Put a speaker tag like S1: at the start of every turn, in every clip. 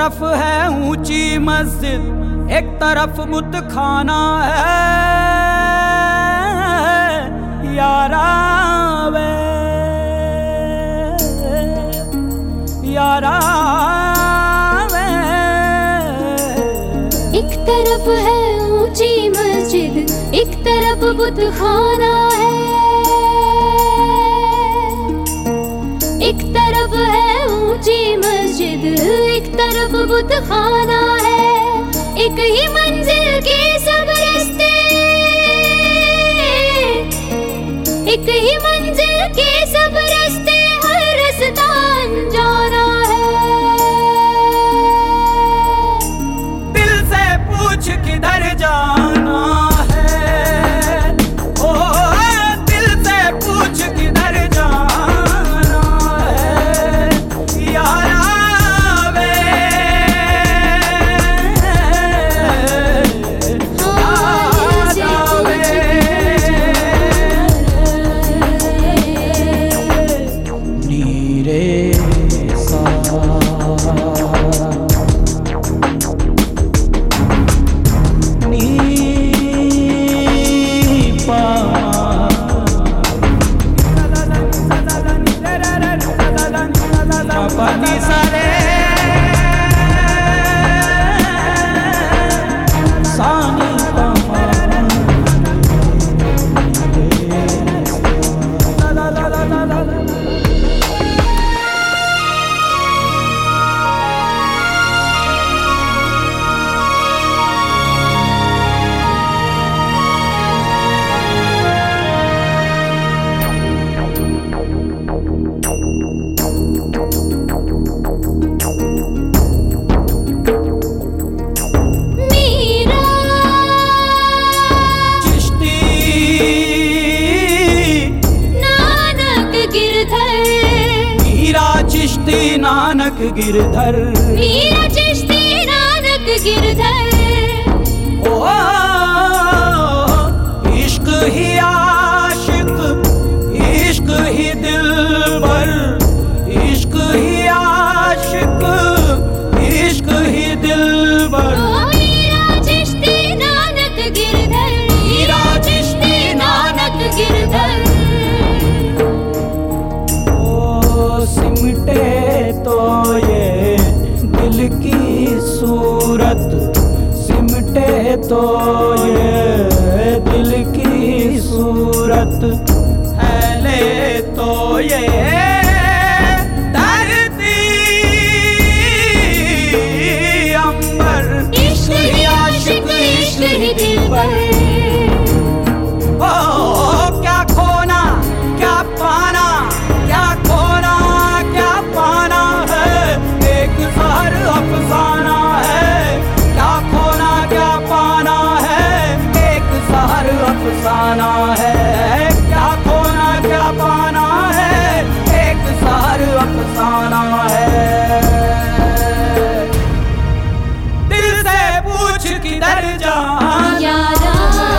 S1: तरफ है ऊंची मस्जिद, एक तरफ बुत खाना है यारा वे यारा वे।
S2: एक तरफ है ऊंची मस्जिद, एक तरफ बुत खाना है। एक तरफ है ऊंची मस्जिद, एक तरफ बुत खाना है। एक ही मंजिल के सब रास्ते, एक ही मंजिल के सब रास्ते, हर रास्ता अनजाना है।
S1: दिल से पूछ किधर जाना है, ओ दिल से पूछ किधर जाना है यारा वे यारा वे। नीरे सा पानी सारे सानी चिश्ती नानक गिरधर,
S2: मीरा चिश्ती नानक गिरधर।
S1: ओ इश्क ही आशिक, इश्क ही दिलबर, इश्क ही आशिक, इश्क ही दिलबर।
S2: मीरा चिश्ती नानक गिरधर, मीरा चिश्ती नानक गिरधर।
S1: सिमटे तो ये दिल की सूरत, सिमटे तो ये दिल की सूरत, फैले तो ये धरती अंबर।
S2: इश्क ही आशिक, इश्क ही दिलबर।
S1: ओ क्या खोना क्या पाना, क्या खोना क्या पाना है, एक ज़हर अफसाना है। क्या खोना क्या पाना है, एक ज़हर अफसाना है। क्या खोना क्या पाना है, एक ज़हर अफसाना है। दिल से पूछ किधर जाना
S2: यारा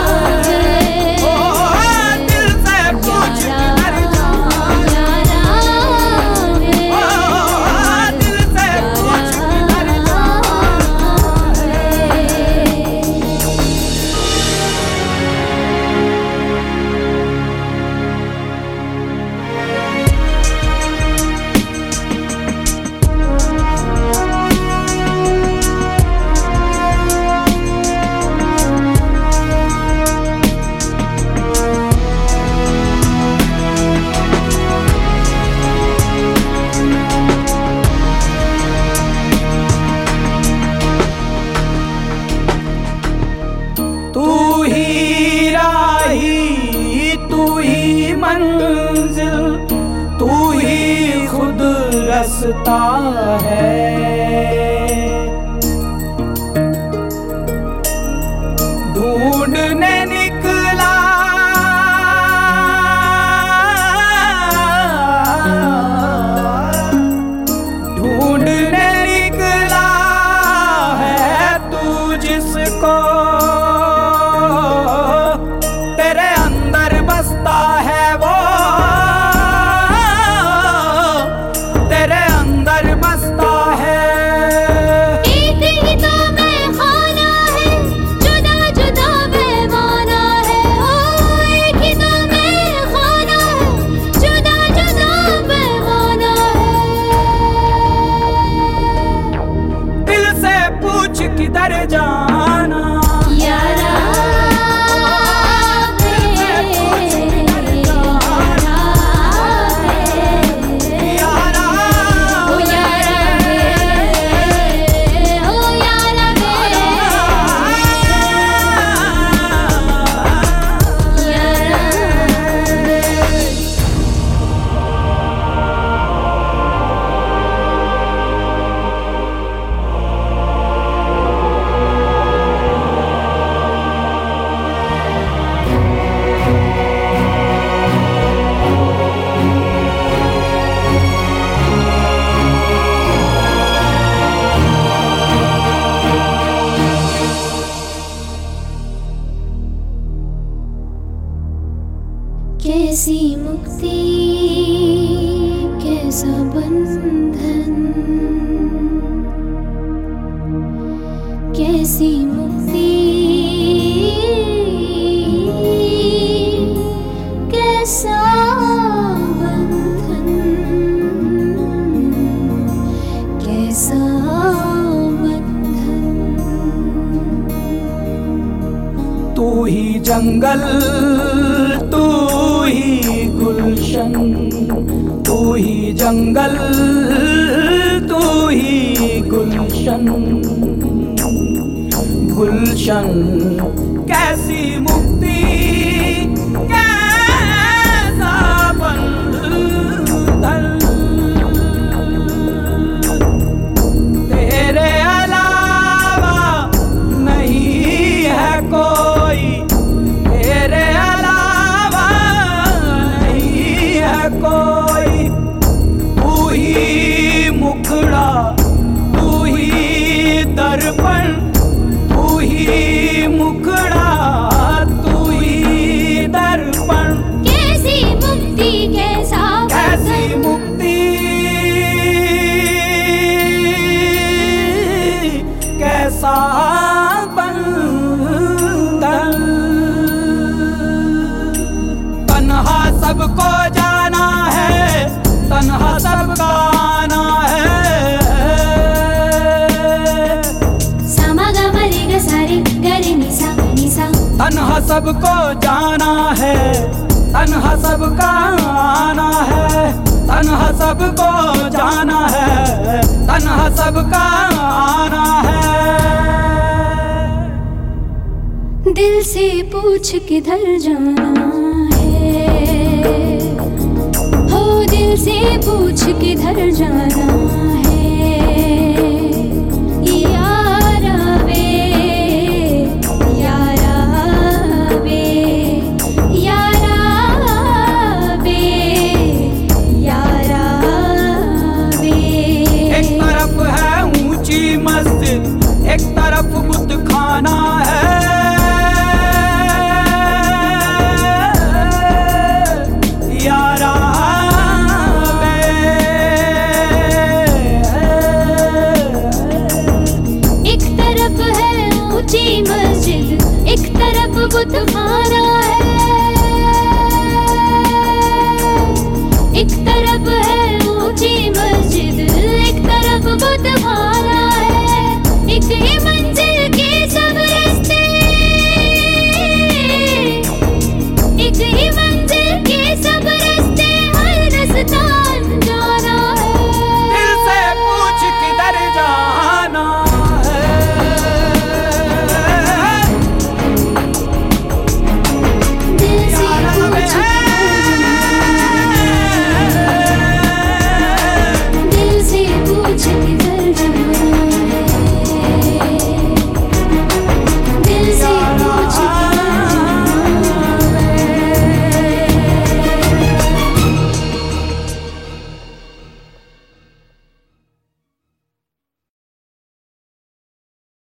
S2: मंजिल, तू ही खुद रास्ता है। ढूंढने निकला ढूंढने निकला है तू जिसको, तेरे अंदर बसता है वो, तेरे अंदर बसता है कैसी मुक्ति कैसा बंधन, कैसी मुक्ति कैसा बंधन, कैसा बंधन।
S1: तू ही जंगल तू ही गुलशन, तू ही जंगल तू ही गुलशन, गुलशन कैसी मुक्ति कैसा बंधन, तेरे अलावा नहीं है कोई, तेरे अलावा नहीं है कोई। तू ही मुखड़ा तू ही दर्पण, तू ही मुखड़ा तू ही दर्पण।
S2: कैसी मुक्ति कैसा
S1: कैसी मुक्ति कैसा बंधन। तन्हा सबको जाना है, तन्हा सबका आना है। तन्हा सबको जाना है, तन्हा सबका आना है, तन्हा सबको जाना है, तन्हा सबका आना है।
S2: दिल से पूछ किधर जाना है, हो दिल से पूछ किधर जाना है।
S1: एक तरफ बुत खाना है, यारा वे।
S2: एक तरफ है ऊंची मस्जिद, एक तरफ बुत खाना है। एक तरफ है ऊंची मस्जिद, एक तरफ बुत खाना है। एक